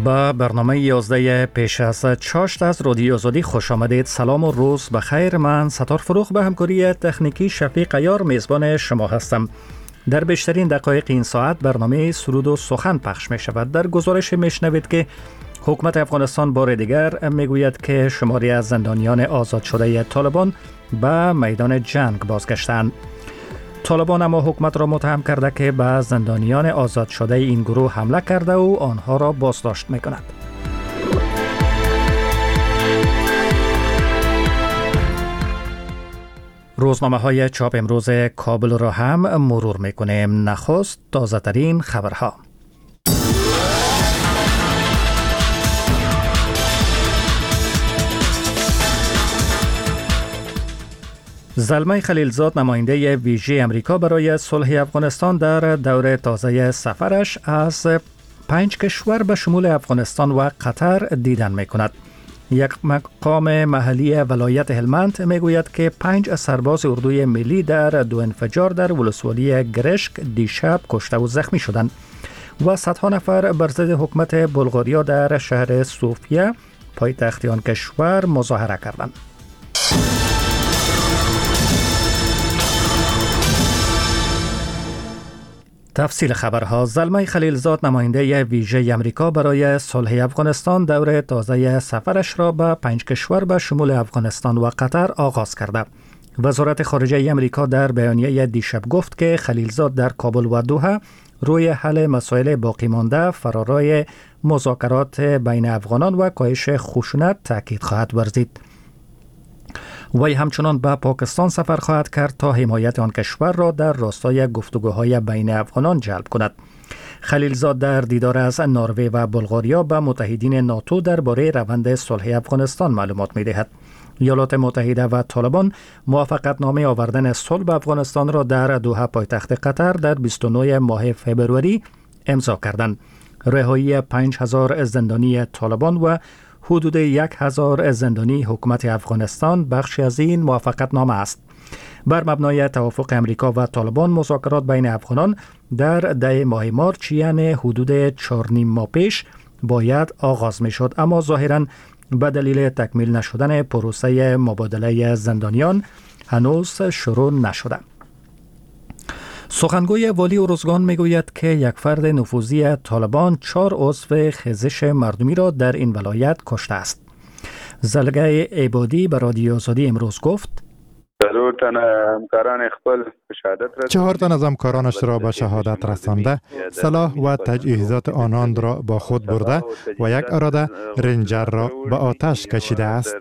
با برنامه 11 پیش از چاشت از رادیو آزادی خوش آمدید. سلام و روز بخیر. من ستار فروخ به همکاری تکنیکی شفیق عیار میزبان شما هستم. در بیشترین دقایق این ساعت برنامه سرود و سخن پخش می شود. در گزارش میشنوید که حکومت افغانستان بار دیگر میگوید که شماری از زندانیان آزاد شده طالبان به میدان جنگ بازگشتند. طالبان اما حکومت را متهم کرده که به زندانیان آزاد شده این گروه حمله کرده و آنها را بازداشت می‌کند. روزنامه‌های چاپ امروز کابل را هم مرور می‌کنیم. نخست تازه‌ترین خبرها. زلمه خلیلزاد نماینده ویژه امریکا برای صلح افغانستان در دوره تازه سفرش از 5 کشور به شمول افغانستان و قطر دیدن می‌کند. یک مقام محلی ولایت هلمند میگوید که 5 سرباز اردوی ملی در 2 انفجار در ولسوالی گرشک دیشب کشته و زخمی شدند و صدها نفر بر ضد حکومت بلغاریا در شهر صوفیه پایتخت آن کشور مظاهره کردند. تفصیل خبرها. زلمه خلیلزاد نماینده ویژه امریکا برای صلح افغانستان دوره تازه سفرش را به 5 کشور به شمول افغانستان و قطر آغاز کرده. وزارت خارجه امریکا در بیانیه دیشب گفت که خلیلزاد در کابل و دوحه روی حل مسائل باقی مانده فرارای مذاکرات بین افغانان و کاهش خشونت تاکید خواهد ورزید. وی همچنان به پاکستان سفر خواهد کرد تا حمایت آن کشور را در راستای گفتگوهای بین افغانان جلب کند. خلیلزاد در دیدار از نروژ و بلغاریا به متحدین ناتو درباره روند صلح افغانستان معلومات می‌دهد. ایالات متحده و طالبان موافقتنامه آوردن صلح به افغانستان را در دوحه پایتخت قطر در 29 ماه فوریه امضا کردند. رهایی 5000 زندانی طالبان و حدود 1000 زندانی حکومت افغانستان بخشی از این موافقتنامه است. بر مبنای توافق امریکا و طالبان مذاکرات بین افغانان در 10 ماه مارچ یعنی حدود 4.5 ماه پیش باید آغاز می شد، اما ظاهراً به دلیل تکمیل نشدن پروسه مبادله زندانیان هنوز شروع نشده. سخنگوی والی ارزگان میگوید که یک فرد نفوذی طالبان 4 عضو خیزش مردمی را در این ولایت کشته است. زلگه عبادی به رادیو آزادی امروز گفت 4 تن از همکارانش را به شهادت رسانده، سلاح و تجهیزات آنان را با خود برده و یک اراده رنجر را به آتش کشیده است.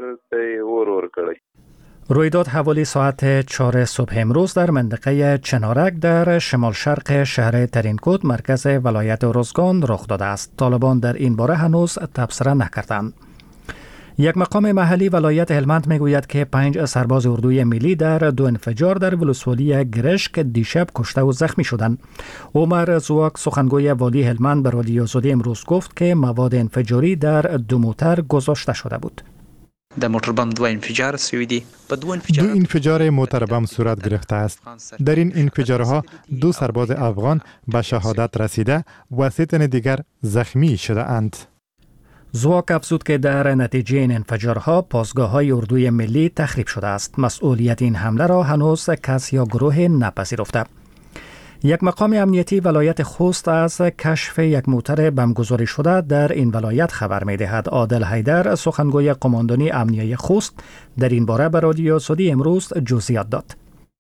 رویداد حوالی ساعت 4 صبح امروز در منطقه چنارک در شمال شرق شهر ترینکوت مرکز ولایت ارزگان رخ داده است. طالبان در این باره هنوز تبصره نکردند. یک مقام محلی ولایت هلمند میگوید که 5 سرباز اردوی ملی در 2 انفجار در ولسوالی گرشک دیشب کشته و زخمی شدند. عمر زواک سخنگوی والی هلمند به رادیو آزادی امروز گفت که مواد انفجاری در 2 موتر گذاشته شده بود. در موتر بم 2 انفجار سویدی. 2 انفجار موتر بم صورت گرفته است. در این انفجارها 2 سرباز افغان به شهادت رسیده و 3 تن دیگر زخمی شده اند. زواک افزود که در نتیجه این انفجارها پاسگاه‌های اردوی ملی تخریب شده است. مسئولیت این حمله را هنوز کس یا گروه نپذیرفته. یک مقام امنیتی ولایت خوست از کشف یک موتر بمگذاری شده در این ولایت خبر می‌دهد. عادل حیدر سخنگوی قماندانی امنیه خوست در این باره به رادیو آزادی امروز جزئیات داد.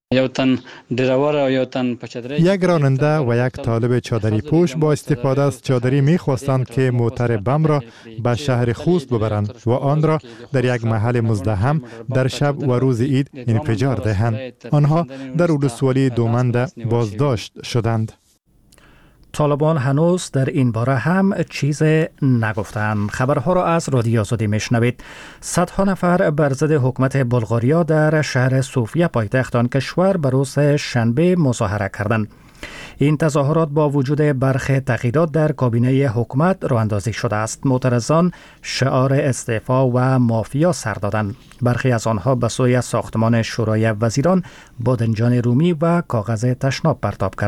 یک راننده و یک طالب چادری پوش با استفاده از چادری می‌خواستند که موتر بم را به شهر خوست ببرند و آن را در یک محل مزدحم در شب و روز عید انفجار دهند. آنها در ولسوالی دومند بازداشت شدند. طالبان هنوز در این باره هم چیز نگفتند. خبرها را از رادیو آزادی میشنوید. صدها نفر بر ضد حکومت بلغاریا در شهر صوفیه پایتخت آن کشور به روز شنبه مظاهره کردند. این تظاهرات با وجود برخی تغییرات در کابینه حکومت راه اندازی شده است. معترضان شعار استعفا و مافیا سر دادند. برخی از آنها به سوی ساختمان شورای وزیران بادنجان رومی و کاغذ تشناب پرتاب کردند.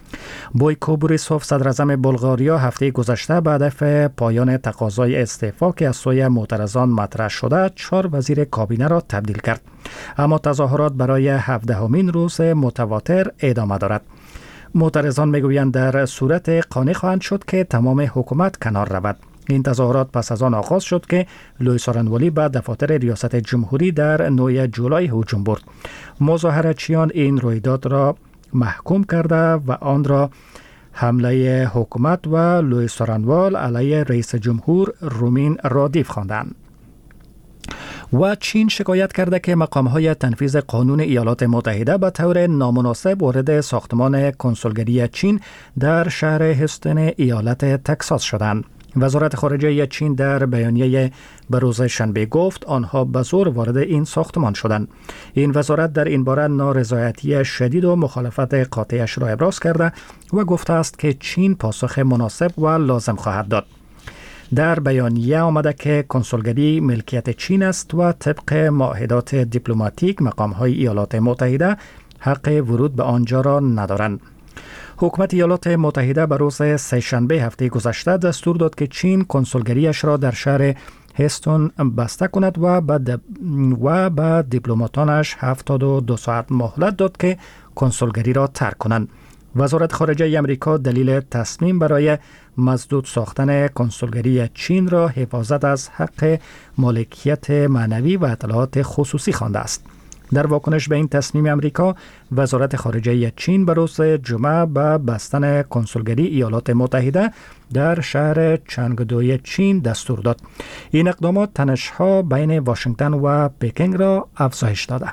بویکو بوریسوف صدراعظم بلغاریا هفته گذشته به هدف پایان تقاضای استعفا که از سوی معترضان مطرح شده 4 وزیر کابینه را تبدیل کرد، اما تظاهرات برای 17مین روز متواتر ادامه دارد. معترضان میگویند در صورت قانع خواهند شد که تمام حکومت کنار رود. این تظاهرات پس از آن آغاز شد که لوئیس آرنوالی به دفاتر ریاست جمهوری در 9 جولای هجوم برد. مظاهره‌چیان این رویداد را محکوم کرده و آن را حمله حکومت و لوئیس آرنوال علیه رئیس جمهور رومین رادیف خواندند. و چین شکایت کرده که مقام‌های تنفیذ قانون ایالات متحده به طور نامناسب وارد ساختمان کنسولگری چین در شهر هستون ایالت تگزاس شدند. وزارت خارجه چین در بیانیه به روز شنبه گفت آنها به زور وارد این ساختمان شدند. این وزارت در این باره نارضایتی شدید و مخالفت قاطعش را ابراز کرده و گفته است که چین پاسخ مناسب و لازم خواهد داد. در بیانیه آمده که کنسولگری ملکیت چین است و طبق معاهدات دیپلماتیک مقام‌های ایالات متحده حق ورود به آنجا را ندارند. حکومت ایالات متحده به روز سه‌شنبه هفته گذشته دستور داد که چین کنسولگریش را در شهر هستون بسته کند و به دیپلماتانش 72 ساعت مهلت داد که کنسولگری را ترک کنند. وزارت خارجه امریکا دلیل تصمیم برای مسدود ساختن کنسولگری چین را حفاظت از حق مالکیت معنوی و اطلاعات خصوصی خوانده است. در واکنش به این تصمیم امریکا، وزارت خارجه چین به روز جمعه به بستن کنسولگری ایالات متحده در شهر چنگدوی چین دستور داد. این اقدامات تنش‌ها بین واشنگتن و پکینگ را افزایش داده.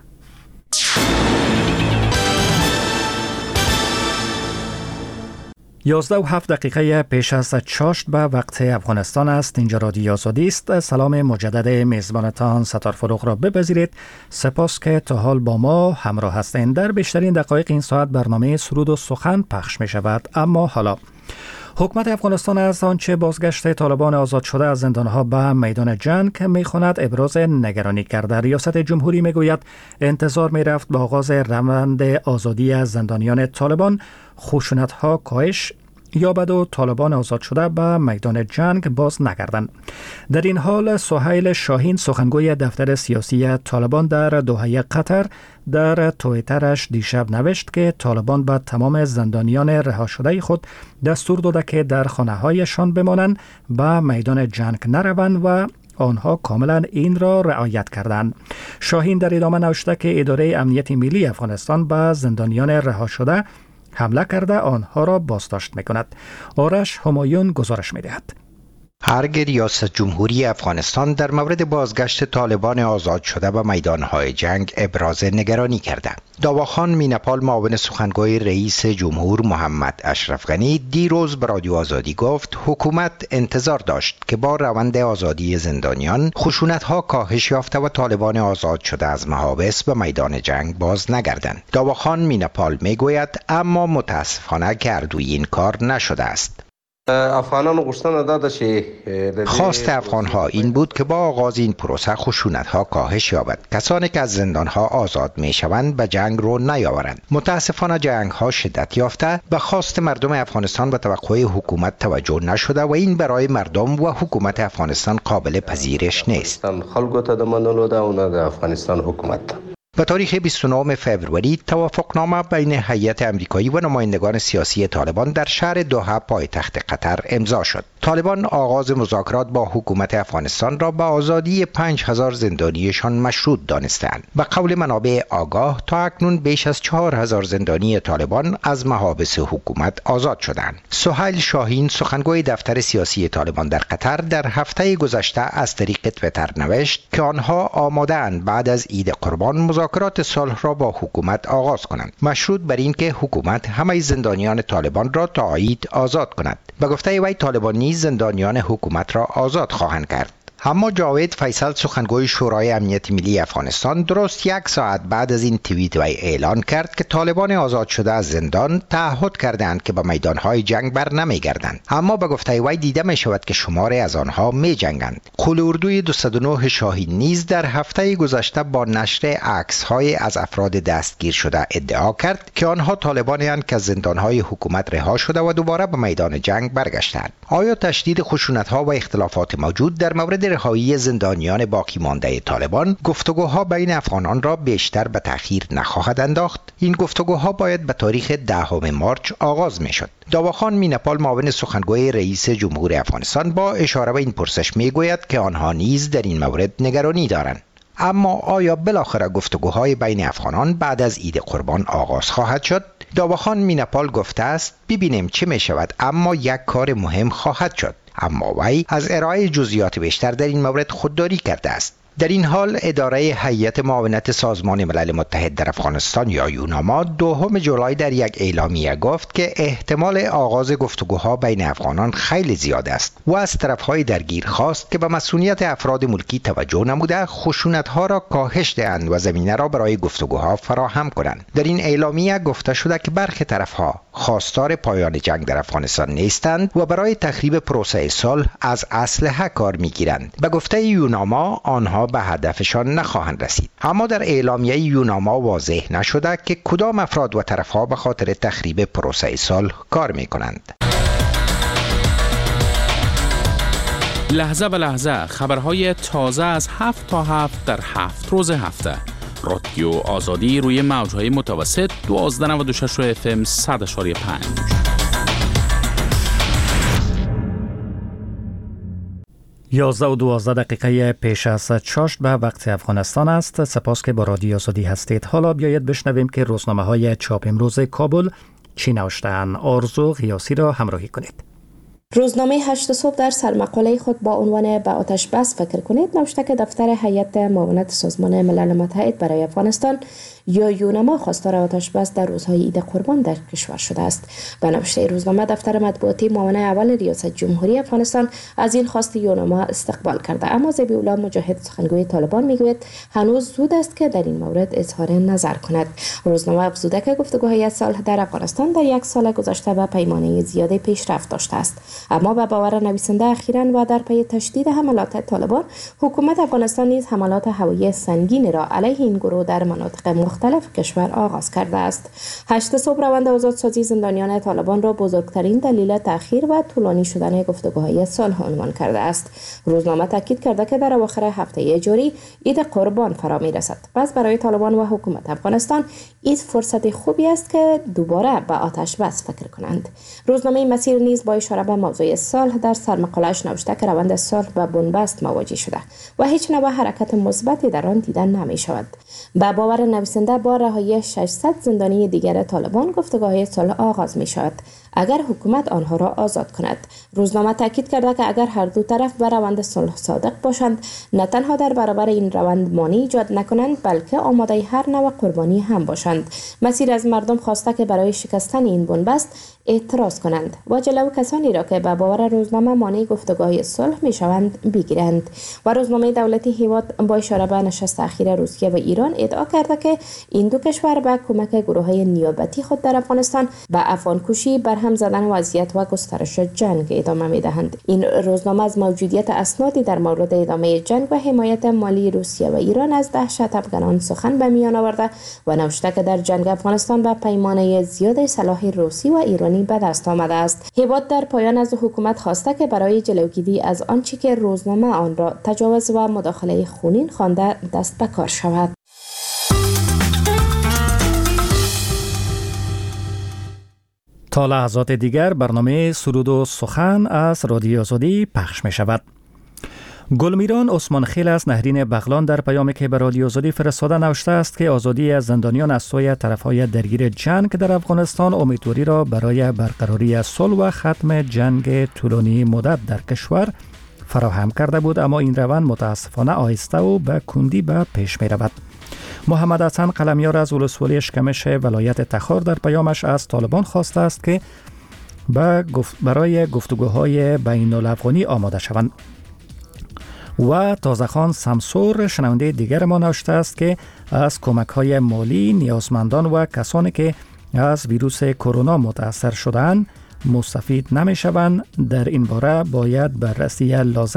11:07 پیش از چاشت به وقت افغانستان است. اینجا رادیو آزادی است. سلام مجدد میزبانتان ستار فروغ را بپذیرید. سپاس که تا حال با ما همراه هستند. در بیشترین دقایق این ساعت برنامه سرود و سخن پخش می شود. اما حالا حکومت افغانستان از آنچه بازگشت طالبان آزاد شده از زندانها به میدان جنگ می‌خواند ابراز نگرانی کرده. ریاست جمهوری میگوید انتظار می‌رفت به آغاز روند آزادی از زندانیان طالبان خشونت‌ها کاهش یابد و طالبان آزاد شده به میدان جنگ باز نگردند. در این حال سهیل شاهین سخنگوی دفتر سیاسی طالبان در دوحه قطر در توییترش دیشب نوشت که طالبان به تمام زندانیان رها شده خود دستور داده که در خانه‌هایشان بمانند، به میدان جنگ نروند و آنها کاملا این را رعایت کردند. شاهین در ادامه نوشته که اداره امنیت ملی افغانستان به زندانیان رها شده حمله کرده آنها را بازداشت می‌کند. آرش همایون گزارش می‌دهد. هرگاه ریاست جمهوری افغانستان در مورد بازگشت طالبان آزاد شده به میدانهای جنگ ابراز نگرانی کرده. داواخان مینپال معاون سخنگوی رئیس جمهور محمد اشرف غنی دیروز به رادیو آزادی گفت حکومت انتظار داشت که با روند آزادی زندانیان خشونت‌ها کاهش یافته و طالبان آزاد شده از محابس به میدان جنگ باز نگردند. داواخان مینپال میگوید اما متاسفانه که اردوی این کار نشده است. خواست افغان‌ها این بود که با آغاز این پروسه خشونت‌ها کاهش یابد. کسانی که از زندان‌ها آزاد می‌شوند به جنگ رو نیاورند. متاسفانه جنگ‌ها شدت یافته، به خواست مردم افغانستان و توقع حکومت توجه نشده و این برای مردم و حکومت افغانستان قابل پذیرش نیست. به تاریخ 29 فوریه توافقنامه بین هیئت آمریکایی و نمایندگان سیاسی طالبان در شهر دوحه پایتخت قطر امضا شد. طالبان آغاز مذاکرات با حکومت افغانستان را به آزادی 5000 زندانیشان مشروط دانستند. به قول منابع آگاه تا اکنون بیش از 4000 زندانی طالبان از محابس حکومت آزاد شدند. سهیل شاهین سخنگوی دفتر سیاسی طالبان در قطر در هفته گذشته از طریق توییتر نوشت که آنها آماده‌اند بعد از عید قربان مذاکرات صلح را با حکومت آغاز کنند، مشروط بر این که حکومت همه زندانیان طالبان را تا عید آزاد کند. به گفته وی طالبان نیز زندانیان حکومت را آزاد خواهند کرد. اما جاوید فیصل سخنگوی شورای امنیت ملی افغانستان درست 1 ساعت بعد از این توییت وی اعلان کرد که طالبان آزاد شده از زندان تعهد کردند که به میدانهای جنگ بر نمیگردند، اما به گفته وی دیده می شود که شماری از آنها می جنگند. قول اردوی 209 شاهین نیز در هفته گذشته با نشر عکس‌های از افراد دستگیر شده ادعا کرد که آنها طالبانی‌اند که از زندانهای حکومت رها شده و دوباره به میدان جنگ برگشتند. آیا تشدید خشونت‌ها و اختلافات موجود در مورد رهایی زندانیان باقی مانده طالبان گفتگوها بین افغانان را بیشتر به تأخیر نخواهد انداخت؟ این گفتگوها باید به تاریخ 10 مارچ آغاز می‌شد. داواخان مینپال معاون سخنگوی رئیس جمهور افغانستان با اشاره به این پرسش میگوید که آنها نیز در این مورد نگرانی دارند. اما آیا بالاخره گفتگوهای بین افغانان بعد از عید قربان آغاز خواهد شد؟ داواخان مینپال گفته است ببینیم چه می شود، اما یک کار مهم خواهد شد. اما وی از ارائه جزئیات بیشتر در این مورد خودداری کرده است. در این حال اداره هیئت معاونت سازمان ملل متحد در افغانستان یا یوناما 2 جولای در یک اعلامیه گفت که احتمال آغاز گفتگوها بین افغانان خیلی زیاد است و از طرفهای درگیر خواست که به مسئولیت افراد ملکی توجه نموده خشونت‌ها را کاهش دهند و زمینه را برای گفتگوها فراهم کنند. در این اعلامیه گفته شده که برخی طرفها خواستار پایان جنگ در افغانستان نیستند و برای تخریب پروسه صلح از اسلحه کار می‌گیرند. به گفته یوناما آنها به هدفشان نخواهند رسید. اما در اعلامیه یوناما واضح نشده که کدام افراد و طرفها به خاطر تخریب پروسه صلح کار می‌کنند. لحظه به لحظه خبرهای تازه از 7 تا 7 در 7 روز هفته. رادیو آزادی روی موج‌های متوسط 1296 FM 100.5. 11:12 پیش از چاشت به وقت افغانستان است. سپاس که با رادیو آزادی هستید. حالا بیایید بشنویم که روزنامه‌های چاپ امروز کابل چی نوشته‌اند. آرزو غیاسی را همراهی کنید. روزنامه 8 صبح در سرمقاله خود با عنوان به آتش بس فکر کنید نوشته که دفتر هیئت معاونت سازمان ملل متحد برای افغانستان یا یوناما خواستار آتش بس در روزهای عید قربان در کشور شده است. به نوشته روزنامه دفتر مطبوعاتی معاون اول ریاست جمهوری افغانستان از این خواست یوناما استقبال کرده، اما ذبیح الله مجاهد سخنگوی طالبان میگوید هنوز زود است که در این مورد اظهار نظر کند. روزنامه افزوده که گفتگوهای صلح در افغانستان در 1 سال گذشته به پیمانه زیادی پیشرفت داشته است، اما به باور نویسنده اخیراً و در پی تشدید حملات طالبان حکومت افغانستان نیز حملات هوایی سنگین را علیه این گروه در مناطق مختلف کشور آغاز کرده است. 8 صبح روند آزادسازی زندانیان طالبان را بزرگترین دلیل تأخیر و طولانی شدن گفتگوهای صلح عنوان کرده است. روزنامه تاکید کرده که در اواخر هفته جاری عید قربان فرا می‌رسد. پس برای طالبان و حکومت افغانستان این فرصت خوبی است که دوباره به آتش بس فکر کنند. روزنامه مسیر نیز با اشاره به موضوع صلح در سرمقاله‌اش نوشته که روند صلح با بنبست مواجه شده و هیچ نوع حرکت مثبتی در آن دیده نمی‌شود. به باور نویسنده با رهایی 600 زندانی دیگر طالبان گفتگوهای صلح آغاز می‌شود اگر حکومت آنها را آزاد کند. روزنامه تاکید کرده که اگر هر دو طرف به روند صلح صادق باشند، نه تنها در برابر این روند مانع ایجاد نکنند بلکه آماده هر نوع قربانی هم باشند. مسیر از مردم خواسته که برای شکستن این بنبست اعتراض کنند و جلو کسانی را که به باور روزنامه مانع گفتگوهای صلح میشوند بگیرند. و روزنامه دولتی هیواد با اشاره به نشست اخیر روسیه و ایران ادعا کرده که این دو کشور به کمک گروه‌های نیابتی خود در افغانستان به افغانکشی برهم زدن وضعیت و گسترش جنگ ادامه میدهند. این روزنامه از موجودیت اسنادی در مورد ادامه جنگ و حمایت مالی روسیه و ایران از دهشت افغانان سخن به میان آورده و نوشته که در جنگ افغانستان به پیمانه زیاد سلاح روسی و ایرانی به دست آمده است. هیواد در پایان از حکومت خواسته که برای جلوگیری از آنچه که روزنامه آن را تجاوز و مداخله خونین خوانده دست به کار شود. تا لحظات دیگر برنامه سرود و سخن از رادیو آزادی پخش می شود. گلمیران عثمان خیل از نهرین بغلان در پیامی که به رادیو آزادی فرستاده نوشته است که آزادی از زندانیان از سوی طرفهای درگیر جنگ در افغانستان امیدواری را برای برقراری صلح و ختم جنگ طولانی مدت در کشور فراهم کرده بود، اما این روند متاسفانه آهسته و به کندی به پیش می رود. محمد حسن قلمیار از ولسوالی اشکمش ولایت تخار در پیامش از طالبان خواسته است که برای گفتگوهای بین الافغانی آماده شوند. و تازه‌خان سمسور شنونده دیگر ما نوشته است که از کمک‌های مالی نیازمندان و کسانی که از ویروس کرونا متاثر شدند مستفید نمی‌شوند. در این باره باید بررسی لازم